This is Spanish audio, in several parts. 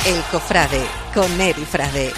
El Cofrade, con Eri Frade.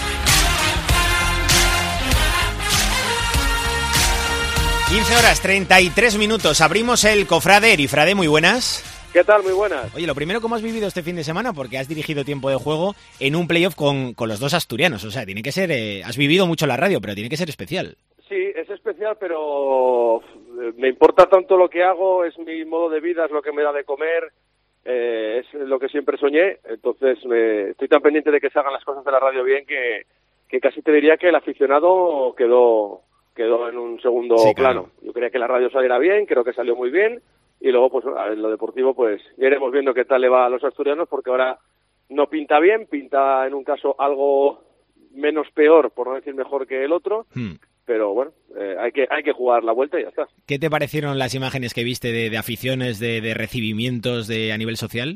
15:33. Abrimos El Cofrade. Eri Frade, muy buenas. ¿Qué tal? Muy buenas. Oye, lo primero, ¿cómo has vivido este fin de semana? Porque has dirigido tiempo de juego en un playoff con los dos asturianos. O sea, tiene que ser... has vivido mucho la radio, pero tiene que ser especial. Sí, es especial, pero me importa tanto lo que hago, es mi modo de vida, es lo que me da de comer, es lo que siempre soñé. Entonces, estoy tan pendiente de que se hagan las cosas de la radio bien que casi te diría que el aficionado quedó en un segundo plano. Yo creía que la radio saliera bien, creo que salió muy bien. Y luego, pues, en lo deportivo, pues, ya iremos viendo qué tal le va a los asturianos, porque ahora no pinta bien, pinta en un caso algo menos peor, por no decir mejor que el otro, pero bueno, hay que jugar la vuelta y ya está. ¿Qué te parecieron las imágenes que viste de aficiones, de recibimientos a nivel social?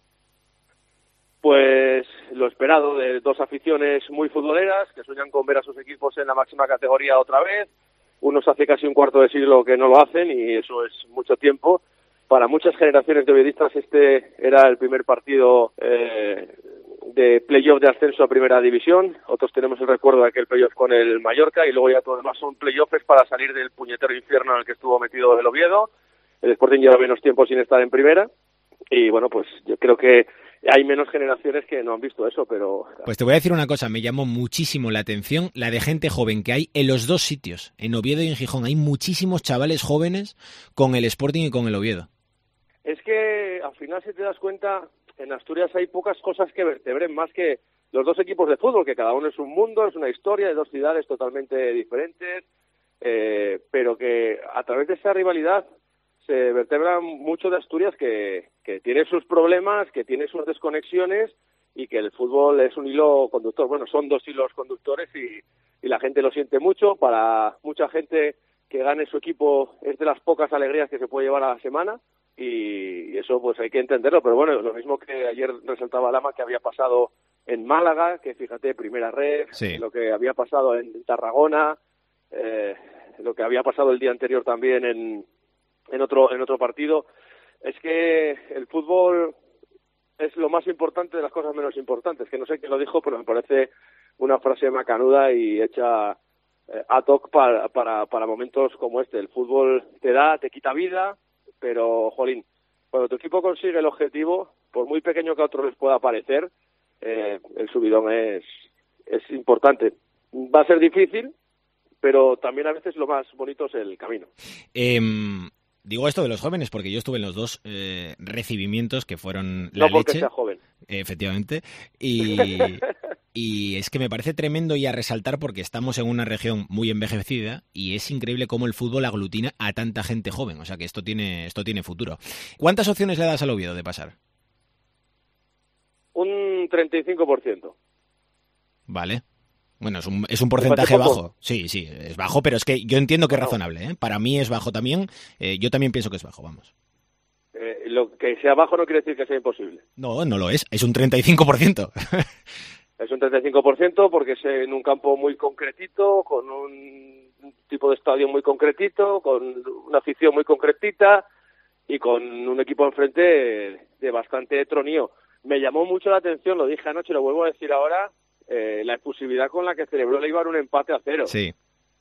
Pues lo esperado, de dos aficiones muy futboleras, que sueñan con ver a sus equipos en la máxima categoría otra vez. Unos hace casi un cuarto de siglo que no lo hacen y eso es mucho tiempo. Para muchas generaciones de oviedistas este era el primer partido de playoff de ascenso a Primera División. Otros tenemos el recuerdo de aquel playoff con el Mallorca y luego ya todo lo demás son playoffs para salir del puñetero infierno en el que estuvo metido el Oviedo. El Sporting lleva menos tiempo sin estar en Primera y bueno, pues yo creo que hay menos generaciones que no han visto eso, pero... Pues te voy a decir una cosa, me llamó muchísimo la atención la de gente joven que hay en los dos sitios, en Oviedo y en Gijón. Hay muchísimos chavales jóvenes con el Sporting y con el Oviedo. Es que al final, si te das cuenta, en Asturias hay pocas cosas que vertebren más que los dos equipos de fútbol, que cada uno es un mundo, es una historia de dos ciudades totalmente diferentes, pero que a través de esa rivalidad se vertebra mucho de Asturias que tiene sus problemas, que tiene sus desconexiones y que el fútbol es un hilo conductor. Bueno, son dos hilos conductores y la gente lo siente mucho. Para mucha gente que gane su equipo es de las pocas alegrías que se puede llevar a la semana y eso pues hay que entenderlo. Pero bueno, lo mismo que ayer resaltaba Lama que había pasado en Málaga, que fíjate, Primera Red, sí. Lo que había pasado en Tarragona, lo que había pasado el día anterior también en otro partido. Es que el fútbol es lo más importante de las cosas menos importantes, que no sé quién lo dijo, pero me parece una frase macanuda y hecha ad hoc para momentos como este. El fútbol te quita vida, pero, jolín, cuando tu equipo consigue el objetivo, por muy pequeño que a otros les pueda parecer, el subidón es importante. Va a ser difícil, pero también a veces lo más bonito es el camino. Digo esto de los jóvenes porque yo estuve en los dos recibimientos que fueron la leche. No porque sea joven. Efectivamente. Y es que me parece tremendo y a resaltar porque estamos en una región muy envejecida y es increíble cómo el fútbol aglutina a tanta gente joven. O sea que esto tiene futuro. ¿Cuántas opciones le das al Oviedo de pasar? Un 35%. Vale. Bueno, es un porcentaje bajo. Sí, es bajo, pero es que yo entiendo que es razonable, ¿eh? Para mí es bajo también. Yo también pienso que es bajo, vamos. Lo que sea bajo no quiere decir que sea imposible. No lo es. Es un 35%. Es un 35% porque es en un campo muy concretito, con un tipo de estadio muy concretito, con una afición muy concretita y con un equipo enfrente de bastante tronío. Me llamó mucho la atención, lo dije anoche, lo vuelvo a decir ahora, la efusividad con la que celebró el Eibar un empate a 0. Sí.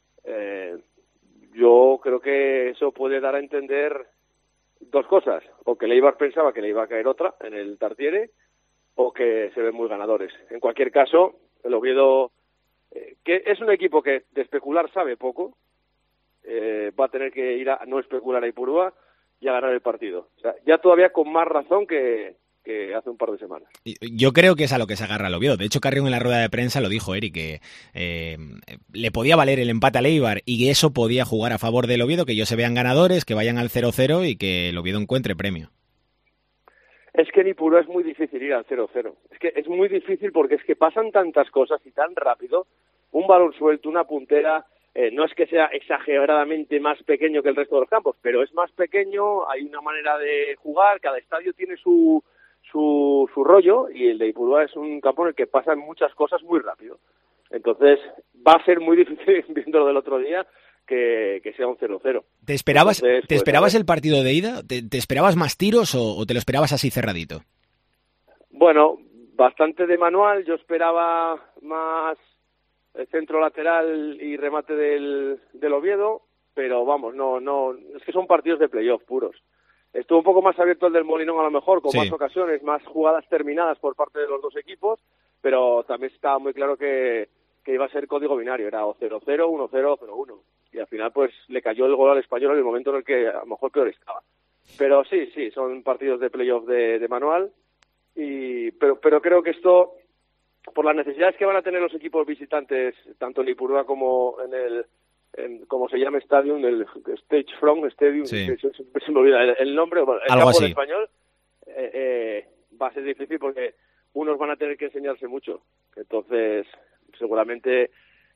Yo creo que eso puede dar a entender dos cosas, o que el Eibar pensaba que le iba a caer otra en el Tartiere, o que se ven muy ganadores. En cualquier caso, el Oviedo, que es un equipo que de especular sabe poco, va a tener que ir a no especular a Ipurúa y a ganar el partido. O sea, ya todavía con más razón que hace un par de semanas. Yo creo que es a lo que se agarra el Oviedo. De hecho, Carrión en la rueda de prensa lo dijo, Eric, que le podía valer el empate al Eibar y que eso podía jugar a favor del Oviedo, que ellos se vean ganadores, que vayan al 0-0 y que el Oviedo encuentre premio. Es que en Ipurúa es muy difícil ir al 0-0. Es que es muy difícil porque es que pasan tantas cosas y tan rápido. Un balón suelto, una puntera, no es que sea exageradamente más pequeño que el resto de los campos, pero es más pequeño, hay una manera de jugar, cada estadio tiene su rollo y el de Ipurúa es un campo en el que pasan muchas cosas muy rápido. Entonces va a ser muy difícil, viéndolo del otro día, que sea un 0-0. ¿Te esperabas el partido de ida? ¿Te esperabas más tiros o te lo esperabas así cerradito? Bueno, bastante de manual. Yo esperaba más centro lateral y remate del Oviedo, pero vamos, no, es que son partidos de playoff puros. Estuvo un poco más abierto el del Molinón a lo mejor, con más ocasiones, más jugadas terminadas por parte de los dos equipos, pero también estaba muy claro que iba a ser código binario, era o 0-0, 1-0, 0-1. Y al final pues le cayó el gol al Español en el momento en el que a lo mejor peor estaba. Pero sí, son partidos de playoff de manual, pero creo que esto, por las necesidades que van a tener los equipos visitantes, tanto en Ipurúa como como se llama Stadium, el Stage Front Stadium, se me olvida el nombre, el campo del Español, va a ser difícil porque unos van a tener que enseñarse mucho. Entonces, seguramente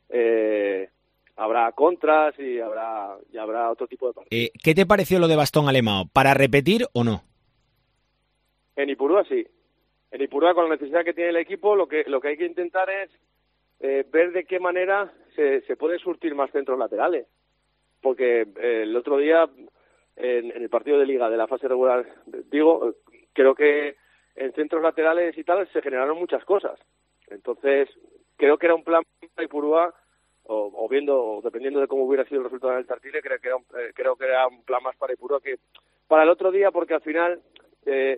habrá contras y habrá otro tipo de partidos. ¿Qué te pareció lo de Bastón Alemão? ¿Para repetir o no? En Ipurúa sí. En Ipurúa, con la necesidad que tiene el equipo, lo que hay que intentar es ver de qué manera se pueden surtir más centros laterales. Porque el otro día, en el partido de Liga de la fase regular, creo que en centros laterales y tal se generaron muchas cosas. Entonces, creo que era un plan para Ipurúa, o dependiendo de cómo hubiera sido el resultado del Tartiere, creo que era un plan más para Ipurúa que para el otro día, porque al final en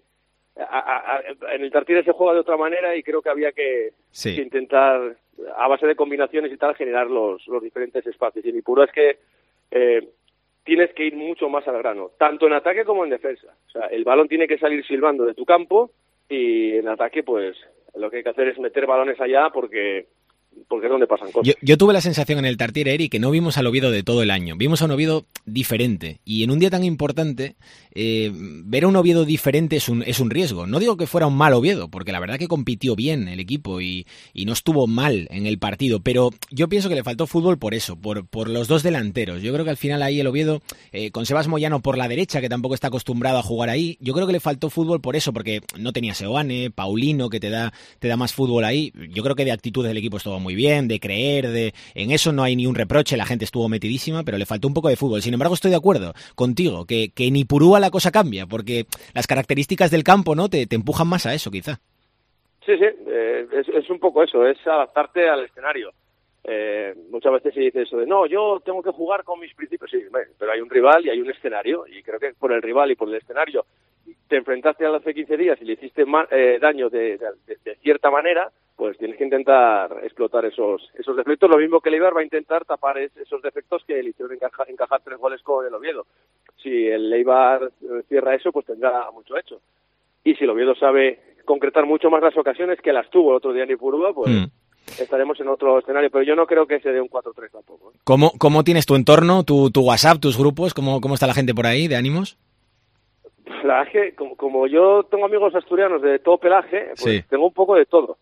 el Tartiere se juega de otra manera y creo que había que intentar, a base de combinaciones y tal, generar los diferentes espacios. Y en Ipurúa es que tienes que ir mucho más al grano, tanto en ataque como en defensa. O sea, el balón tiene que salir silbando de tu campo y en ataque, pues, lo que hay que hacer es meter balones allá porque es donde pasan cosas. Yo tuve la sensación en el Tartiere, Eric, que no vimos al Oviedo de todo el año. Vimos a un Oviedo diferente. Y en un día tan importante, ver a un Oviedo diferente es un riesgo. No digo que fuera un mal Oviedo, porque la verdad que compitió bien el equipo y no estuvo mal en el partido. Pero yo pienso que le faltó fútbol por eso, por los dos delanteros. Yo creo que al final ahí el Oviedo, con Sebas Moyano por la derecha, que tampoco está acostumbrado a jugar ahí, yo creo que le faltó fútbol por eso, porque no tenía Seoane, Paulino, que te da más fútbol ahí. Yo creo que de actitud del equipo estuvo muy bien, de creer, en eso no hay ni un reproche, la gente estuvo metidísima, pero le faltó un poco de fútbol. Sin embargo, estoy de acuerdo contigo, que en Ipurúa la cosa cambia, porque las características del campo, ¿no?, te empujan más a eso, quizá. Sí, es un poco eso, es adaptarte al escenario. Muchas veces se dice eso de, no, yo tengo que jugar con mis principios, sí, pero hay un rival y hay un escenario, y creo que por el rival y por el escenario te enfrentaste hace 15 días y le hiciste daño de cierta manera, pues tienes que intentar explotar esos defectos. Lo mismo que el Eibar va a intentar tapar esos defectos que le hicieron encajar 3 goles con el Oviedo. Si el Eibar cierra eso, pues tendrá mucho hecho. Y si el Oviedo sabe concretar mucho más las ocasiones que las tuvo el otro día en Ipurúa, pues estaremos en otro escenario. Pero yo no creo que se dé un 4-3 tampoco. ¿Cómo tienes tu entorno, tu WhatsApp, tus grupos? ¿Cómo está la gente por ahí de ánimos? La verdad es que como yo tengo amigos asturianos de todo pelaje, pues tengo un poco de todo.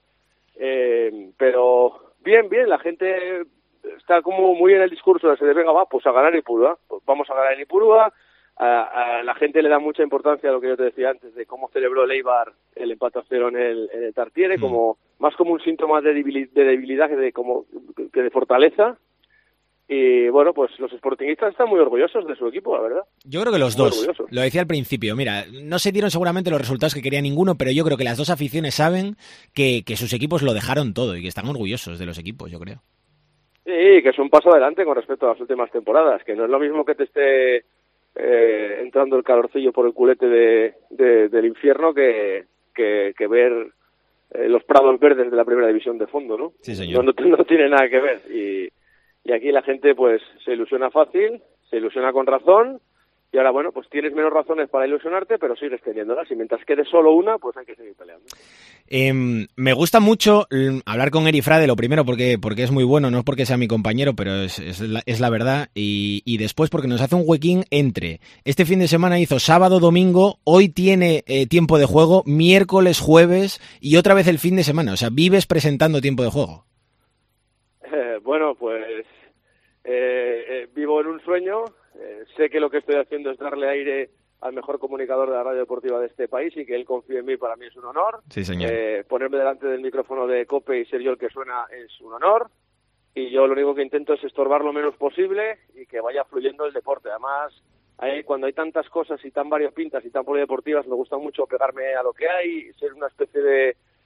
Pero bien, la gente está como muy en el discurso de venga, pues a ganar Ipurúa, pues vamos a ganar en Ipurúa. A la gente le da mucha importancia a lo que yo te decía antes de cómo celebró el Eibar el empate a 0 en el Tartiere, más como un síntoma de debilidad que de fortaleza. Y bueno, pues los sportingistas están muy orgullosos de su equipo, la verdad. Yo creo que los dos, lo decía al principio, mira, no se dieron seguramente los resultados que quería ninguno, pero yo creo que las dos aficiones saben que sus equipos lo dejaron todo y que están orgullosos de los equipos, yo creo. Sí, que es un paso adelante con respecto a las últimas temporadas, que no es lo mismo que te esté entrando el calorcillo por el culete del infierno que ver los prados verdes de la primera división de fondo, ¿no? Sí, señor. No tiene nada que ver. Y aquí la gente pues se ilusiona fácil, se ilusiona con razón, y ahora bueno, pues tienes menos razones para ilusionarte, pero sigues teniéndolas, y mientras quede solo una, pues hay que seguir peleando. Me gusta mucho hablar con Eri Frade, lo primero porque es muy bueno, no es porque sea mi compañero, pero es la verdad, y después porque nos hace un huequín entre, este fin de semana hizo sábado, domingo, hoy tiene tiempo de juego, miércoles, jueves, y otra vez el fin de semana, o sea, vives presentando tiempo de juego. Bueno, pues vivo en un sueño, sé que lo que estoy haciendo es darle aire al mejor comunicador de la radio deportiva de este país y que él confíe en mí para mí es un honor. Sí, señor. Ponerme delante del micrófono de COPE y ser yo el que suena es un honor, y yo lo único que intento es estorbar lo menos posible y que vaya fluyendo el deporte. Además, cuando hay tantas cosas y tan variopintas y tan polideportivas, me gusta mucho pegarme a lo que hay, ser una especie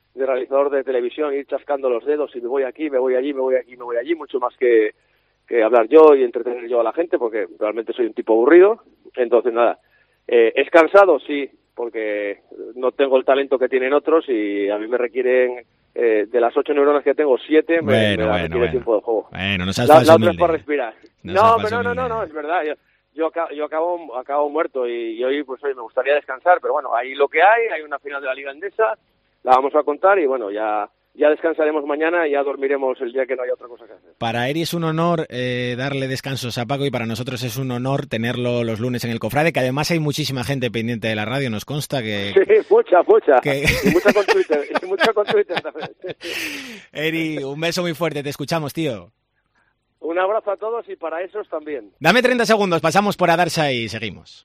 realizador de televisión, ir chascando los dedos y me voy aquí, me voy allí, me voy aquí, me voy allí, mucho más que hablar yo y entretener yo a la gente, porque realmente soy un tipo aburrido. Entonces, nada, ¿es cansado? Sí, porque no tengo el talento que tienen otros y a mí me requieren, de las 8 neuronas que tengo, 7 me requiere tiempo de juego. Bueno, no seas la falso otra es humilde. para respirar. No, es verdad. Yo acabo muerto y hoy me gustaría descansar, pero bueno, ahí lo que hay una final de la Liga Endesa, la vamos a contar y bueno, ya descansaremos mañana y ya dormiremos el día que no haya otra cosa que hacer. Para Eri es un honor darle descansos a Paco y para nosotros es un honor tenerlo los lunes en el Cofrade, que además hay muchísima gente pendiente de la radio, nos consta que... Sí, mucha. Que... Y mucha con Twitter también. Eri, un beso muy fuerte, te escuchamos, tío. Un abrazo a todos y para esos también. Dame 30 segundos, pasamos por Adarsa y seguimos.